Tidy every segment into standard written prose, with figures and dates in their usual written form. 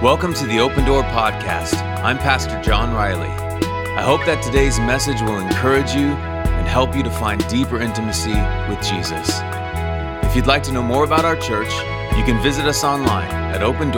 Welcome to the Open Door Podcast. I'm Pastor John Riley. I hope that today's message will encourage you and help you to find deeper intimacy with Jesus. If you'd like to know more about our church, you can visit us online at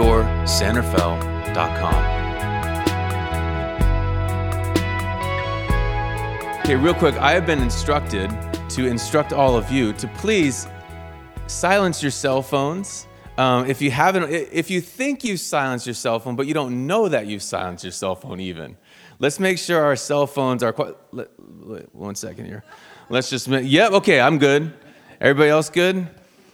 opendoorsanrafael.com. Okay, real quick, I have been instructed to instruct all of you to please silence your cell phones. If you think you've silenced your cell phone, but you don't know that you've silenced your cell phone even, let's make sure our cell phones are wait, 1 second here. Let's just, yep, okay, I'm good. Everybody else good?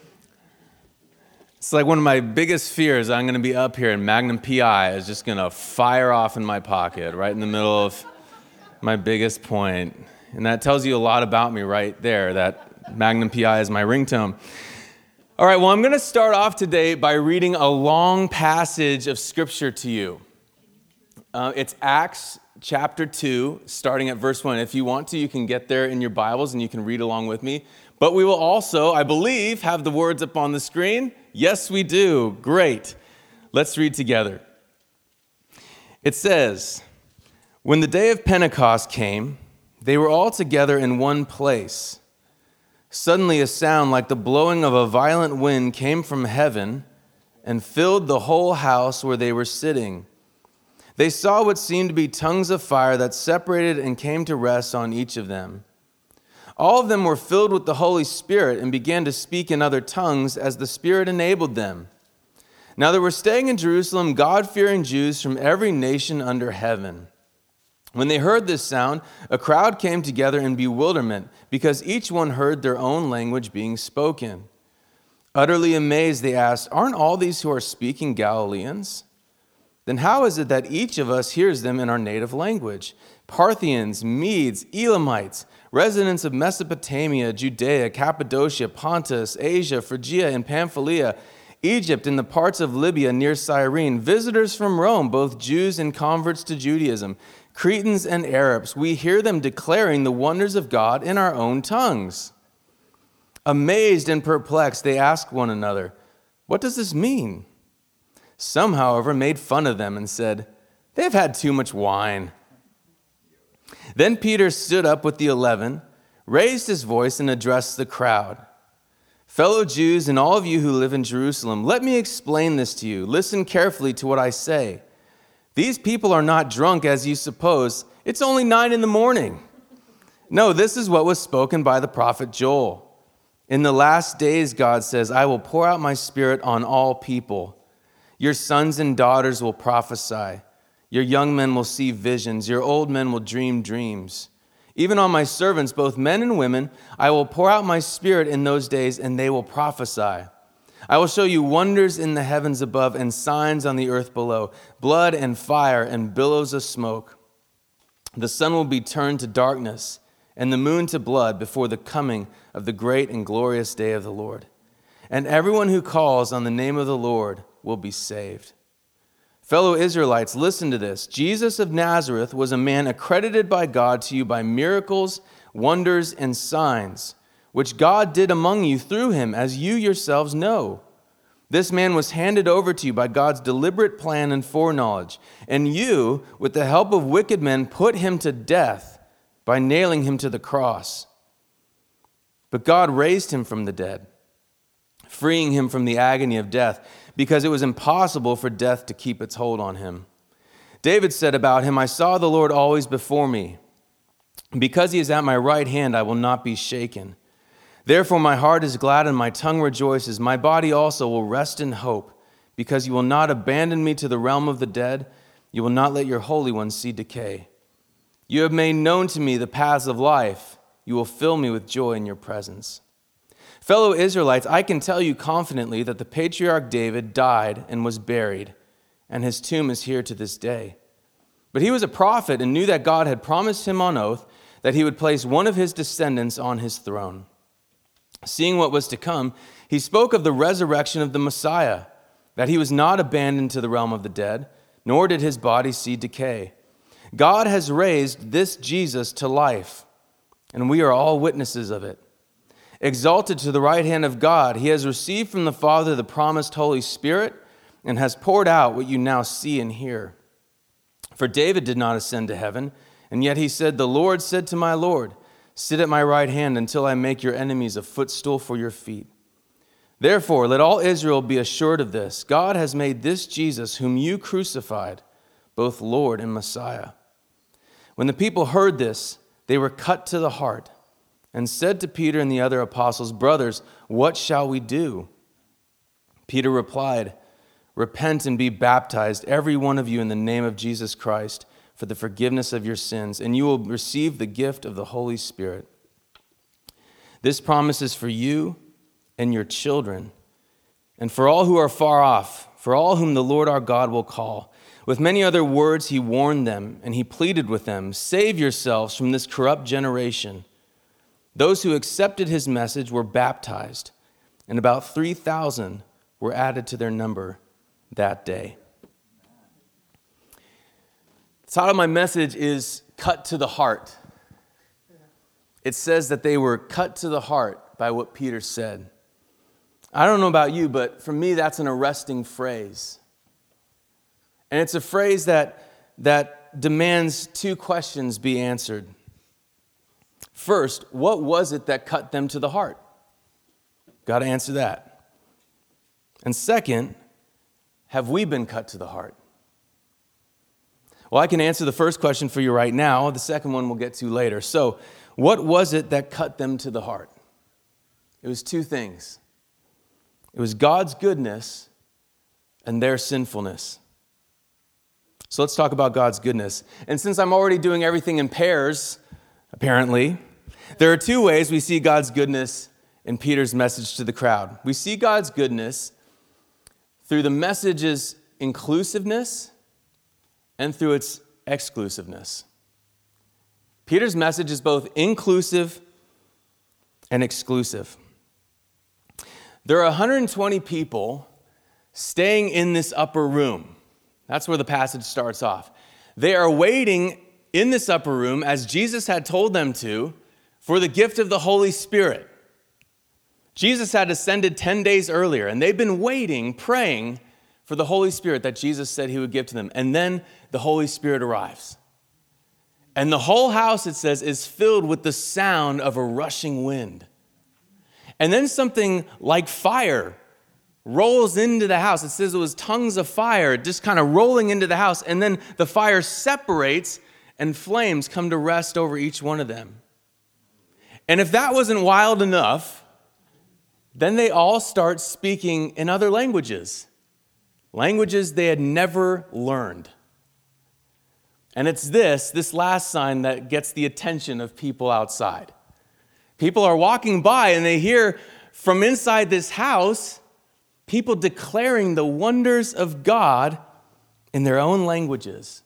It's like one of my biggest fears. I'm going to be up here and Magnum PI is just going to fire off in my pocket right in the middle of my biggest point. And that tells you a lot about me right there, that Magnum PI is my ringtone. All right, well, I'm going to start off today by reading a long passage of Scripture to you. It's Acts chapter 2, starting at verse 1. If you want to, you can get there in your Bibles and you can read along with me. But we will also, I believe, have the words up on the screen. Yes, we do. Great. Let's read together. It says, "When the day of Pentecost came, they were all together in one place. Suddenly a sound like the blowing of a violent wind came from heaven and filled the whole house where they were sitting. They saw what seemed to be tongues of fire that separated and came to rest on each of them. All of them were filled with the Holy Spirit and began to speak in other tongues as the Spirit enabled them. Now there were staying in Jerusalem God-fearing Jews from every nation under heaven. When they heard this sound, a crowd came together in bewilderment, because each one heard their own language being spoken. Utterly amazed, they asked, 'Aren't all these who are speaking Galileans? Then how is it that each of us hears them in our native language? Parthians, Medes, Elamites, residents of Mesopotamia, Judea, Cappadocia, Pontus, Asia, Phrygia, and Pamphylia, Egypt, and the parts of Libya near Cyrene, visitors from Rome, both Jews and converts to Judaism, Cretans and Arabs, we hear them declaring the wonders of God in our own tongues.' Amazed and perplexed, they asked one another, 'What does this mean?' Some, however, made fun of them and said, 'They have had too much wine.' Then Peter stood up with the 11, raised his voice, and addressed the crowd. 'Fellow Jews and all of you who live in Jerusalem, let me explain this to you. Listen carefully to what I say. These people are not drunk as you suppose. It's only 9 a.m. No, this is what was spoken by the prophet Joel. In the last days, God says, I will pour out my Spirit on all people. Your sons and daughters will prophesy. Your young men will see visions. Your old men will dream dreams. Even on my servants, both men and women, I will pour out my Spirit in those days, and they will prophesy. I will show you wonders in the heavens above and signs on the earth below, blood and fire and billows of smoke. The sun will be turned to darkness and the moon to blood before the coming of the great and glorious day of the Lord. And everyone who calls on the name of the Lord will be saved. Fellow Israelites, listen to this. Jesus of Nazareth was a man accredited by God to you by miracles, wonders, and signs, which God did among you through him, as you yourselves know. This man was handed over to you by God's deliberate plan and foreknowledge, and you, with the help of wicked men, put him to death by nailing him to the cross. But God raised him from the dead, freeing him from the agony of death, because it was impossible for death to keep its hold on him. David said about him, I saw the Lord always before me. Because he is at my right hand, I will not be shaken. Therefore my heart is glad and my tongue rejoices. My body also will rest in hope, because you will not abandon me to the realm of the dead. You will not let your Holy One see decay. You have made known to me the paths of life. You will fill me with joy in your presence. Fellow Israelites, I can tell you confidently that the patriarch David died and was buried, and his tomb is here to this day. But he was a prophet and knew that God had promised him on oath that he would place one of his descendants on his throne. Seeing what was to come, he spoke of the resurrection of the Messiah, that he was not abandoned to the realm of the dead, nor did his body see decay. God has raised this Jesus to life, and we are all witnesses of it. Exalted to the right hand of God, he has received from the Father the promised Holy Spirit, and has poured out what you now see and hear. For David did not ascend to heaven, and yet he said, 'The Lord said to my Lord, sit at my right hand until I make your enemies a footstool for your feet.' Therefore, let all Israel be assured of this: God has made this Jesus, whom you crucified, both Lord and Messiah." When the people heard this, they were cut to the heart and said to Peter and the other apostles, "Brothers, what shall we do?" Peter replied, "Repent and be baptized, every one of you, in the name of Jesus Christ, for the forgiveness of your sins, and you will receive the gift of the Holy Spirit. This promise is for you and your children, and for all who are far off, for all whom the Lord our God will call." With many other words he warned them, and he pleaded with them, "Save yourselves from this corrupt generation." Those who accepted his message were baptized, and about 3,000 were added to their number that day. The title of my message is Cut to the Heart. It says that they were cut to the heart by what Peter said. I don't know about you, but for me, that's an arresting phrase. And it's a phrase that demands two questions be answered. First, what was it that cut them to the heart? Got to answer that. And second, have we been cut to the heart? Well, I can answer the first question for you right now. The second one we'll get to later. So, what was it that cut them to the heart? It was two things. It was God's goodness and their sinfulness. So let's talk about God's goodness. And since I'm already doing everything in pairs, apparently, there are two ways we see God's goodness in Peter's message to the crowd. We see God's goodness through the message's inclusiveness and through its exclusiveness. Peter's message is both inclusive and exclusive. There are 120 people staying in this upper room. That's where the passage starts off. They are waiting in this upper room, as Jesus had told them to, for the gift of the Holy Spirit. Jesus had ascended 10 days earlier, and they've been waiting, praying for the Holy Spirit that Jesus said he would give to them. And then the Holy Spirit arrives. And the whole house, it says, is filled with the sound of a rushing wind. And then something like fire rolls into the house. It says it was tongues of fire just kind of rolling into the house. And then the fire separates and flames come to rest over each one of them. And if that wasn't wild enough, then they all start speaking in other languages they had never learned. And it's this last sign that gets the attention of people outside. People are walking by and they hear from inside this house people declaring the wonders of God in their own languages.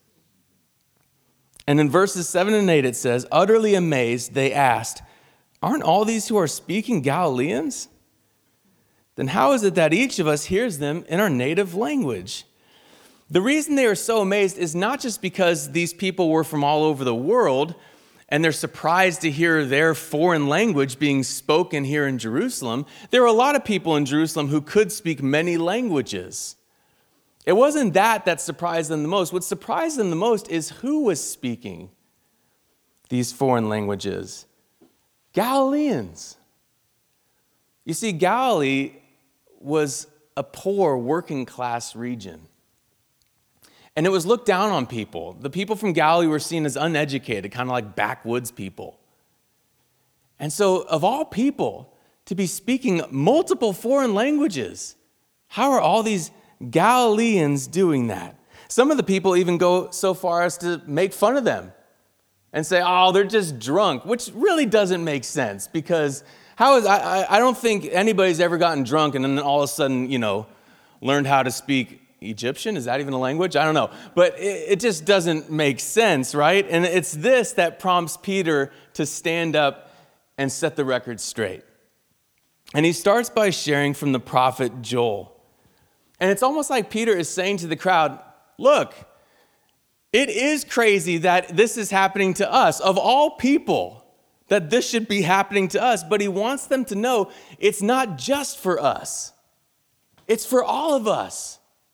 And in verses 7 and 8 it says, "Utterly amazed, they asked, 'Aren't all these who are speaking Galileans? Then how is it that each of us hears them in our native language?'" The reason they are so amazed is not just because these people were from all over the world and they're surprised to hear their foreign language being spoken here in Jerusalem. There were a lot of people in Jerusalem who could speak many languages. It wasn't that surprised them the most. What surprised them the most is who was speaking these foreign languages. Galileans. You see, Galilee was a poor working class region. And it was looked down on people. The people from Galilee were seen as uneducated, kind of like backwoods people. And so, of all people, to be speaking multiple foreign languages, how are all these Galileans doing that? Some of the people even go so far as to make fun of them and say, "Oh, they're just drunk," which really doesn't make sense because I don't think anybody's ever gotten drunk and then all of a sudden, learned how to speak Egyptian. Is that even a language? I don't know. But it just doesn't make sense, right? And it's this that prompts Peter to stand up and set the record straight. And he starts by sharing from the prophet Joel. And it's almost like Peter is saying to the crowd, look, it is crazy that this is happening to us. Of all people, that this should be happening to us, but he wants them to know it's not just for us. It's for all of us.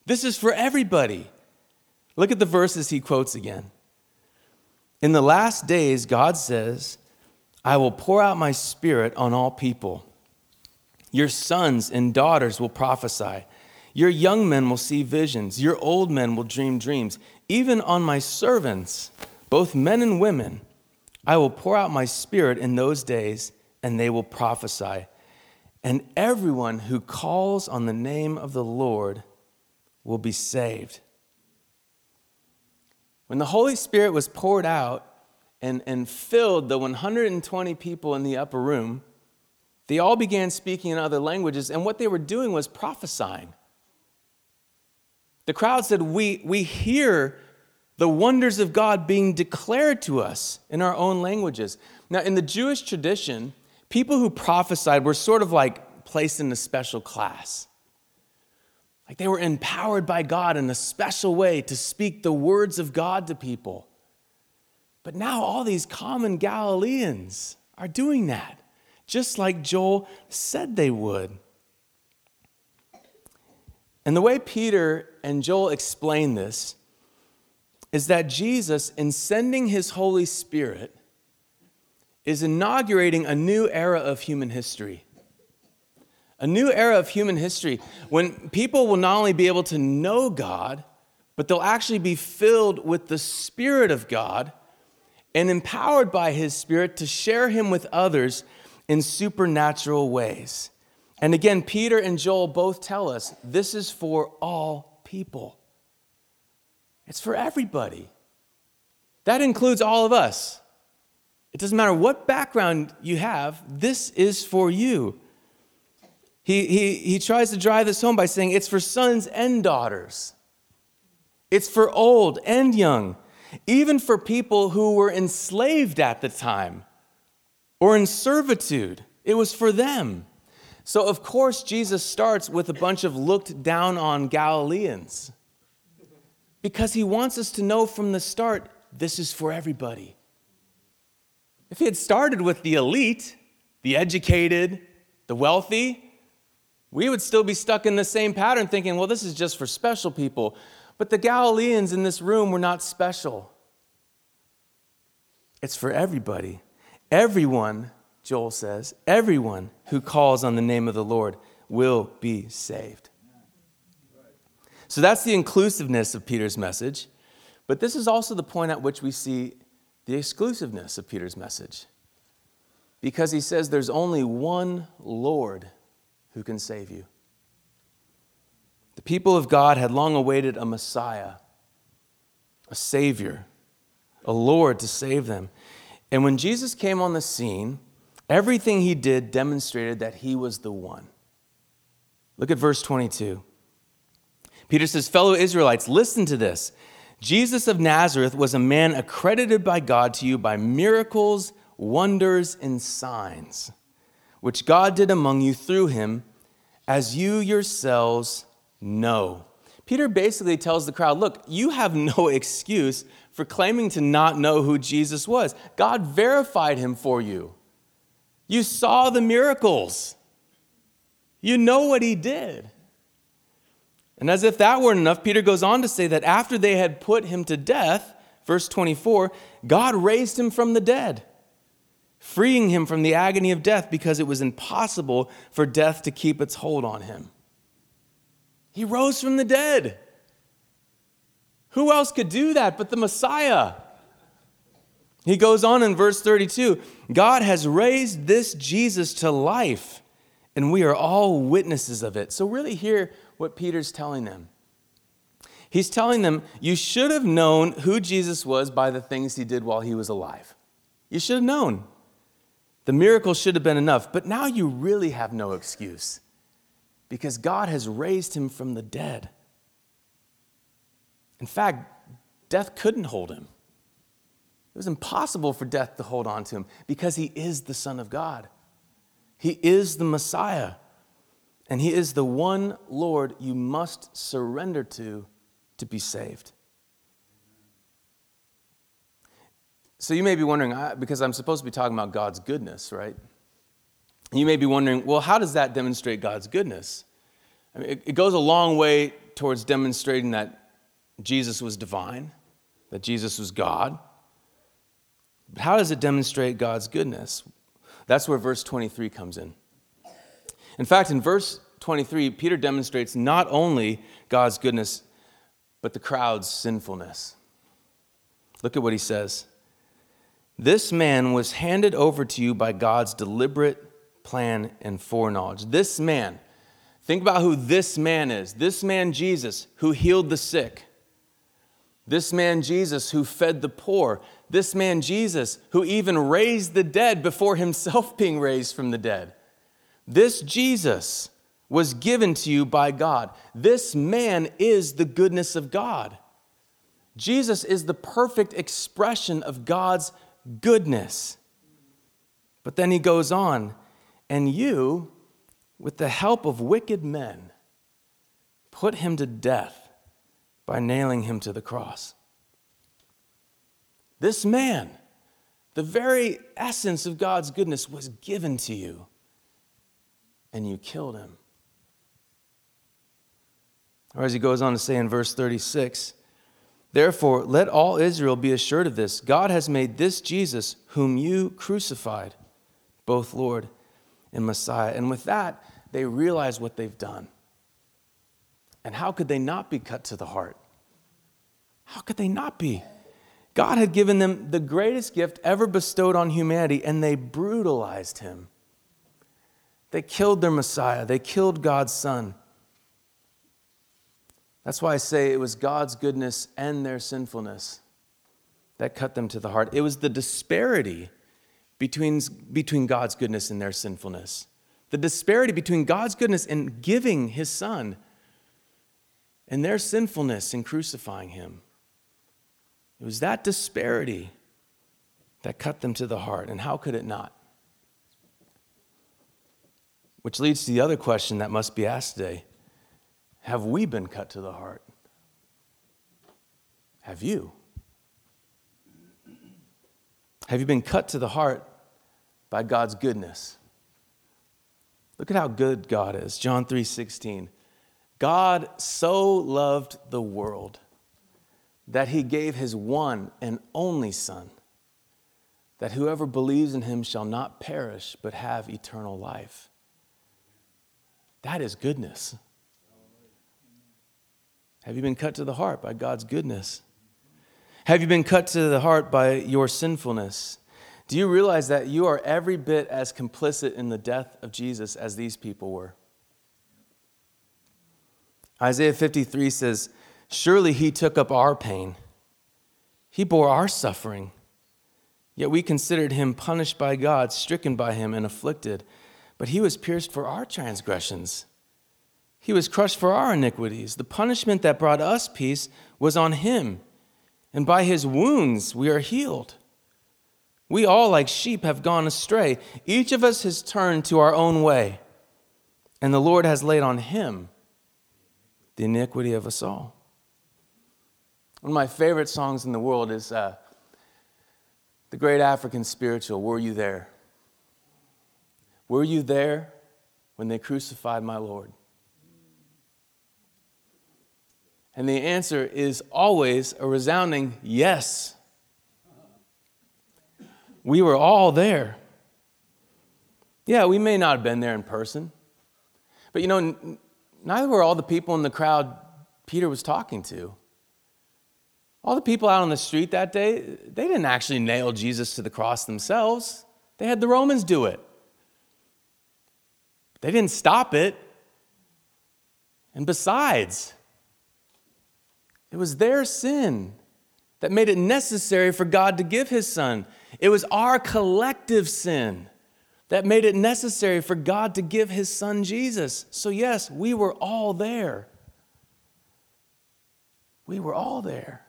This is for everybody. Look at the verses he quotes again. In the last days, God says, I will pour out my Spirit on all people. Your sons and daughters will prophesy. Your young men will see visions. Your old men will dream dreams. Even on my servants, both men and women, I will pour out my Spirit in those days, and they will prophesy. And everyone who calls on the name of the Lord will be saved. When the Holy Spirit was poured out and filled the 120 people in the upper room, they all began speaking in other languages, and what they were doing was prophesying. The crowd said, we hear the wonders of God being declared to us in our own languages. Now, in the Jewish tradition, people who prophesied were sort of like placed in a special class. Like they were empowered by God in a special way to speak the words of God to people. But now all these common Galileans are doing that, just like Joel said they would. And the way Peter and Joel explain this is that Jesus, in sending his Holy Spirit, is inaugurating a new era of human history. A new era of human history when people will not only be able to know God, but they'll actually be filled with the Spirit of God and empowered by his Spirit to share him with others in supernatural ways. And again, Peter and Joel both tell us this is for all people. It's for everybody. That includes all of us. It doesn't matter what background you have, this is for you. He tries to drive this home by saying it's for sons and daughters. It's for old and young, even for people who were enslaved at the time or in servitude. It was for them. So, of course, Jesus starts with a bunch of looked down on Galileans because he wants us to know from the start, this is for everybody. If he had started with the elite, the educated, the wealthy, we would still be stuck in the same pattern thinking, well, this is just for special people. But the Galileans in this room were not special. It's for everybody. Everyone, Joel says, everyone who calls on the name of the Lord will be saved. So that's the inclusiveness of Peter's message. But this is also the point at which we see the exclusiveness of Peter's message. Because he says there's only one Lord who can save you. The people of God had long awaited a Messiah, a Savior, a Lord to save them. And when Jesus came on the scene, everything he did demonstrated that he was the one. Look at verse 22. Peter says, fellow Israelites, listen to this. Jesus of Nazareth was a man accredited by God to you by miracles, wonders, and signs, which God did among you through him, as you yourselves know. Peter basically tells the crowd, look, you have no excuse for claiming to not know who Jesus was. God verified him for you. You saw the miracles. You know what he did. And as if that weren't enough, Peter goes on to say that after they had put him to death, verse 24, God raised him from the dead, freeing him from the agony of death because it was impossible for death to keep its hold on him. He rose from the dead. Who else could do that but the Messiah? He goes on in verse 32, God has raised this Jesus to life, and we are all witnesses of it. So really hear what Peter's telling them. He's telling them, you should have known who Jesus was by the things he did while he was alive. You should have known. The miracle should have been enough, but now you really have no excuse because God has raised him from the dead. In fact, death couldn't hold him. It was impossible for death to hold on to him because he is the Son of God. He is the Messiah, and he is the one Lord you must surrender to be saved. So you may be wondering, because I'm supposed to be talking about God's goodness, right? You may be wondering, well, how does that demonstrate God's goodness? I mean, it goes a long way towards demonstrating that Jesus was divine, that Jesus was God. But how does it demonstrate God's goodness? That's where verse 23 comes in. In fact, in verse 23, Peter demonstrates not only God's goodness, but the crowd's sinfulness. Look at what he says. This man was handed over to you by God's deliberate plan and foreknowledge. This man, think about who this man is. This man, Jesus, who healed the sick. This man, Jesus, who fed the poor. This man, Jesus, who even raised the dead before himself being raised from the dead. This Jesus was given to you by God. This man is the goodness of God. Jesus is the perfect expression of God's goodness. But then he goes on, and you, with the help of wicked men, put him to death by nailing him to the cross. This man, the very essence of God's goodness, was given to you, and you killed him. Or as he goes on to say in verse 36, therefore, let all Israel be assured of this. God has made this Jesus, whom you crucified, both Lord and Messiah. And with that, they realize what they've done. And how could they not be cut to the heart? How could they not be? God had given them the greatest gift ever bestowed on humanity, and they brutalized him. They killed their Messiah. They killed God's Son. That's why I say it was God's goodness and their sinfulness that cut them to the heart. It was the disparity between God's goodness and their sinfulness. The disparity between God's goodness in giving his Son and their sinfulness in crucifying him. It was that disparity that cut them to the heart. And how could it not? Which leads to the other question that must be asked today. Have we been cut to the heart? Have you? Have you been cut to the heart by God's goodness? Look at how good God is. John 3:16. God so loved the world that he gave his one and only Son, that whoever believes in him shall not perish but have eternal life. That is goodness. Have you been cut to the heart by God's goodness? Have you been cut to the heart by your sinfulness? Do you realize that you are every bit as complicit in the death of Jesus as these people were? Isaiah 53 says, surely he took up our pain. He bore our suffering. Yet we considered him punished by God, stricken by him, and afflicted. But he was pierced for our transgressions. He was crushed for our iniquities. The punishment that brought us peace was on him, and by his wounds we are healed. We all, like sheep, have gone astray. Each of us has turned to our own way, and the Lord has laid on him the iniquity of us all. One of my favorite songs in the world is the great African spiritual, Were You There? Were you there when they crucified my Lord? And the answer is always a resounding yes. We were all there. Yeah, we may not have been there in person. But neither were all the people in the crowd Peter was talking to. All the people out on the street that day, they didn't actually nail Jesus to the cross themselves. They had the Romans do it. They didn't stop it. And besides, it was their sin that made it necessary for God to give his Son. It was our collective sin that made it necessary for God to give his Son Jesus. So yes, we were all there. We were all there.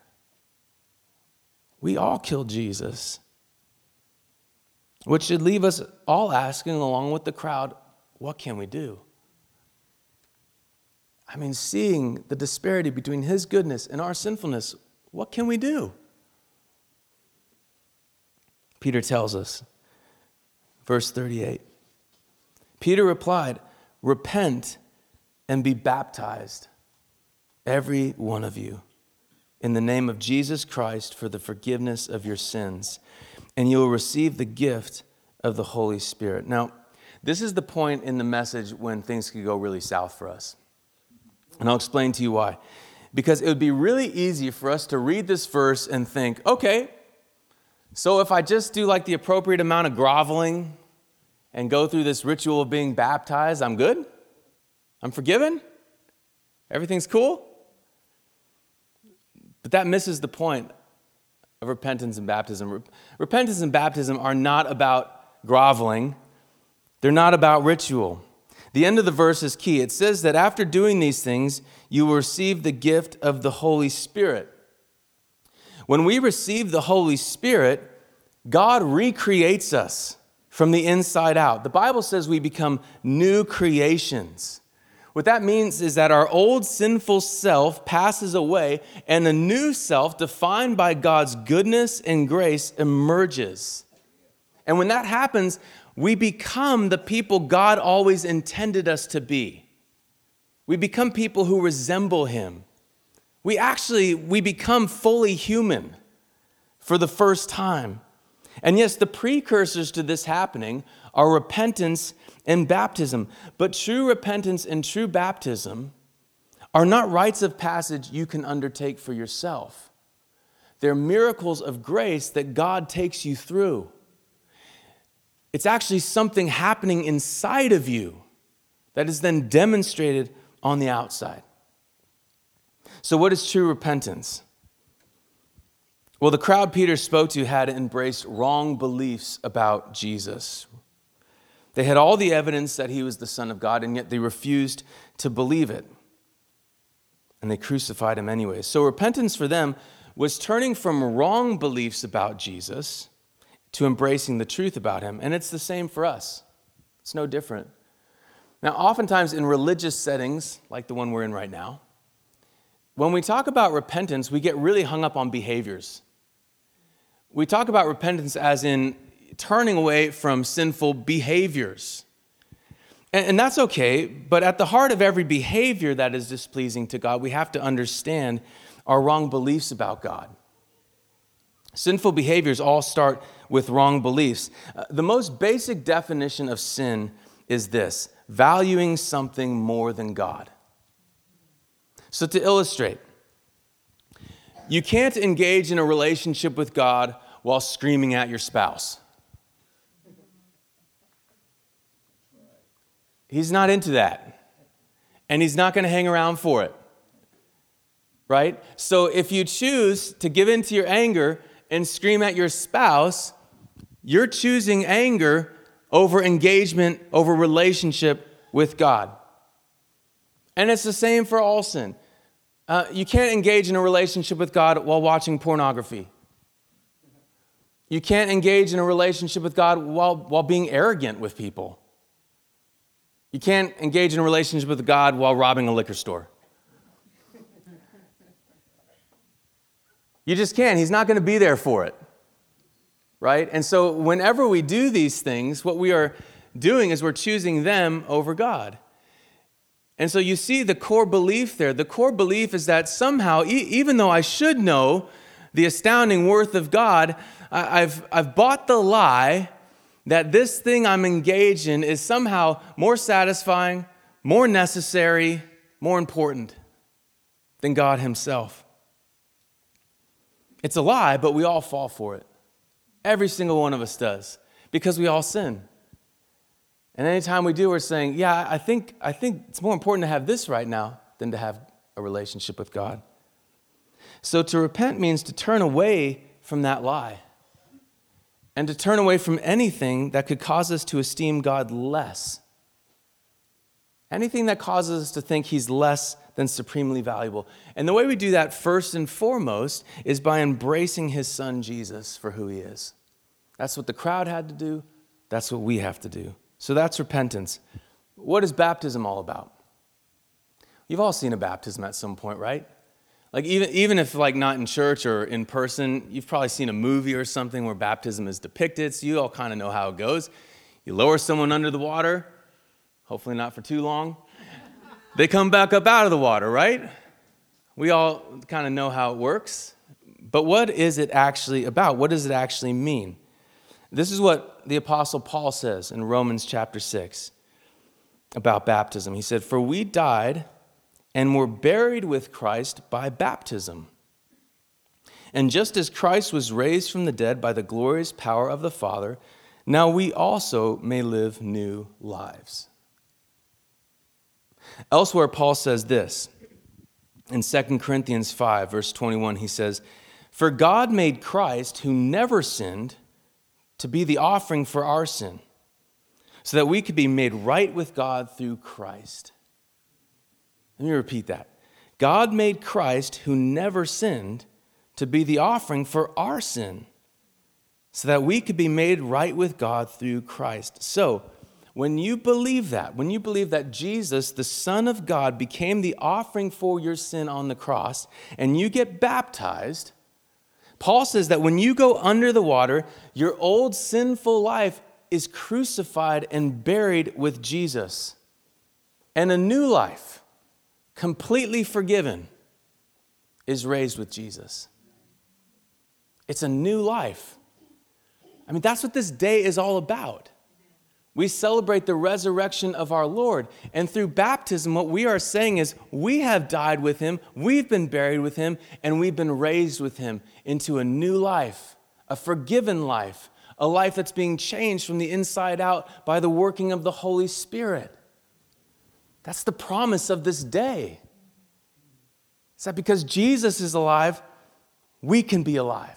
We all killed Jesus. Which should leave us all asking, along with the crowd, what can we do? I mean, seeing the disparity between his goodness and our sinfulness, what can we do? Peter tells us, verse 38. Peter replied, repent and be baptized, every one of you, in the name of Jesus Christ for the forgiveness of your sins, and you will receive the gift of the Holy Spirit. Now, this is the point in the message when things could go really south for us. And I'll explain to you why. Because it would be really easy for us to read this verse and think, okay, so if I just do like the appropriate amount of groveling and go through this ritual of being baptized, I'm good? I'm forgiven? Everything's cool? But that misses the point of repentance and baptism. Repentance and baptism are not about groveling. They're not about ritual. The end of the verse is key. It says that after doing these things, you will receive the gift of the Holy Spirit. When we receive the Holy Spirit, God recreates us from the inside out. The Bible says we become new creations. What that means is that our old sinful self passes away and a new self defined by God's goodness and grace emerges. And when that happens, we become the people God always intended us to be. We become people who resemble Him. We become fully human for the first time. And yes, the precursors to this happening are repentance and baptism. But true repentance and true baptism are not rites of passage you can undertake for yourself. They're miracles of grace that God takes you through. It's actually something happening inside of you that is then demonstrated on the outside. So what is true repentance? Well, the crowd Peter spoke to had embraced wrong beliefs about Jesus. They had all the evidence that he was the Son of God, and yet they refused to believe it. And they crucified him anyway. So repentance for them was turning from wrong beliefs about Jesus to embracing the truth about him. And it's the same for us. It's no different. Now, oftentimes in religious settings, like the one we're in right now, when we talk about repentance, we get really hung up on behaviors. We talk about repentance as in turning away from sinful behaviors. And that's okay, but at the heart of every behavior that is displeasing to God, we have to understand our wrong beliefs about God. Sinful behaviors all start with wrong beliefs. The most basic definition of sin is this: valuing something more than God. So to illustrate, you can't engage in a relationship with God while screaming at your spouse. He's not into that. And he's not going to hang around for it. Right? So if you choose to give in to your anger and scream at your spouse, you're choosing anger over engagement, over relationship with God. And it's the same for all sin. You can't engage in a relationship with God while watching pornography. You can't engage in a relationship with God while being arrogant with people. You can't engage in a relationship with God while robbing a liquor store. You just can't. He's not going to be there for it. Right? And so whenever we do these things, what we are doing is we're choosing them over God. And so you see the core belief there. The core belief is that somehow, even though I should know the astounding worth of God, I've bought the lie that this thing I'm engaged in is somehow more satisfying, more necessary, more important than God himself. It's a lie, but we all fall for it. Every single one of us does, because we all sin. And anytime we do, we're saying, yeah, I think it's more important to have this right now than to have a relationship with God. So to repent means to turn away from that lie and to turn away from anything that could cause us to esteem God less. Anything that causes us to think he's less than supremely valuable. And the way we do that first and foremost is by embracing his son Jesus for who he is. That's what the crowd had to do. That's what we have to do. So that's repentance. What is baptism all about? You've all seen a baptism at some point, right? Like even if like not in church or in person, you've probably seen a movie or something where baptism is depicted, so you all kind of know how it goes. You lower someone under the water, hopefully not for too long. they come back up out of the water, right? We all kind of know how it works. But what is it actually about? What does it actually mean? This is what the Apostle Paul says in Romans chapter 6 about baptism. He said, "For we died and were buried with Christ by baptism. And just as Christ was raised from the dead by the glorious power of the Father, now we also may live new lives." Elsewhere, Paul says this. In 2 Corinthians 5, verse 21, he says, "For God made Christ, who never sinned, to be the offering for our sin, so that we could be made right with God through Christ." Let me repeat that. God made Christ, who never sinned, to be the offering for our sin, so that we could be made right with God through Christ. So, when you believe that Jesus, the Son of God, became the offering for your sin on the cross, and you get baptized, Paul says that when you go under the water, your old sinful life is crucified and buried with Jesus. And a new life, completely forgiven, is raised with Jesus. It's a new life. I mean, that's what this day is all about. We celebrate the resurrection of our Lord. And through baptism, what we are saying is we have died with him, we've been buried with him, and we've been raised with him into a new life, a forgiven life, a life that's being changed from the inside out by the working of the Holy Spirit. That's the promise of this day. It's that because Jesus is alive, we can be alive.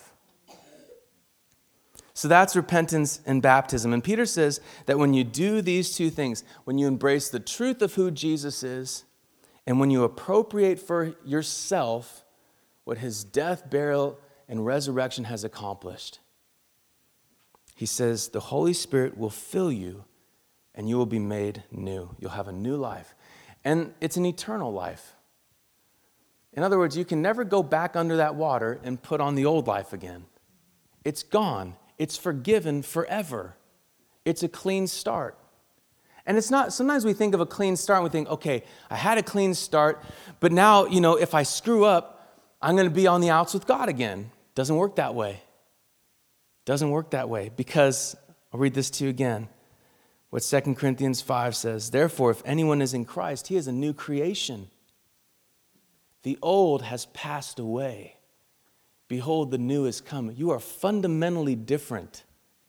So that's repentance and baptism. And Peter says that when you do these two things, when you embrace the truth of who Jesus is, and when you appropriate for yourself what his death, burial, and resurrection has accomplished, he says the Holy Spirit will fill you and you will be made new. You'll have a new life. And it's an eternal life. In other words, you can never go back under that water and put on the old life again. It's gone. It's forgiven forever. It's a clean start. And it's not, sometimes we think of a clean start and we think, okay, I had a clean start, but now, if I screw up, I'm going to be on the outs with God again. Doesn't work that way. Doesn't work that way because, I'll read this to you again, what 2 Corinthians 5 says, "Therefore, if anyone is in Christ, he is a new creation. The old has passed away. Behold, the new is come." You are fundamentally different.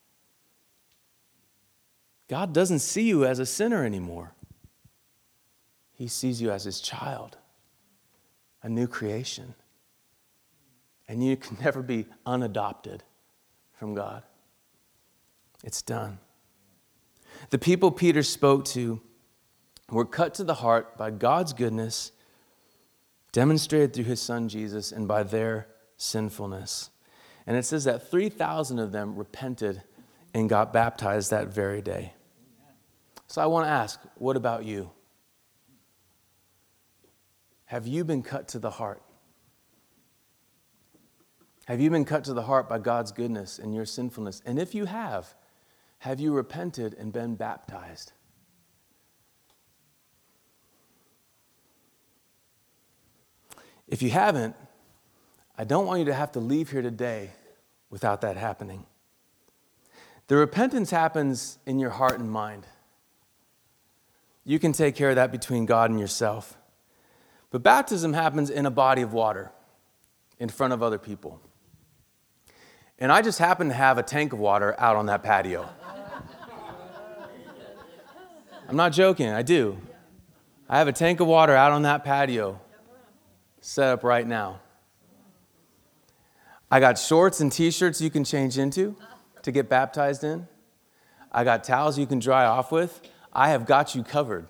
God doesn't see you as a sinner anymore. He sees you as his child, a new creation. And you can never be unadopted from God. It's done. The people Peter spoke to were cut to the heart by God's goodness, demonstrated through his son Jesus, and by their sinfulness. And it says that 3,000 of them repented and got baptized that very day. So I want to ask, what about you? Have you been cut to the heart? Have you been cut to the heart by God's goodness and your sinfulness? And if you have you repented and been baptized? If you haven't, I don't want you to have to leave here today without that happening. The repentance happens in your heart and mind. You can take care of that between God and yourself. But baptism happens in a body of water in front of other people. And I just happen to have a tank of water out on that patio. I'm not joking, I do. I have a tank of water out on that patio set up right now. I got shorts and t-shirts you can change into to get baptized in. I got towels you can dry off with. I have got you covered.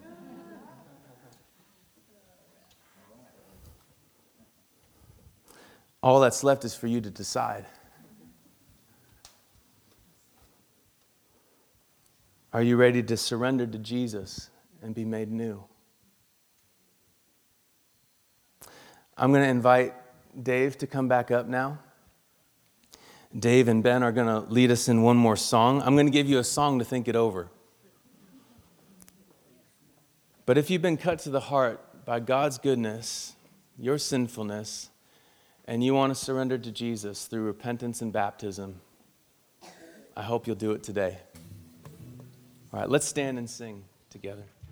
All that's left is for you to decide. Are you ready to surrender to Jesus and be made new? I'm going to invite Dave to come back up now. Dave and Ben are going to lead us in one more song. I'm going to give you a song to think it over. But if you've been cut to the heart by God's goodness, your sinfulness, and you want to surrender to Jesus through repentance and baptism, I hope you'll do it today. All right, let's stand and sing together.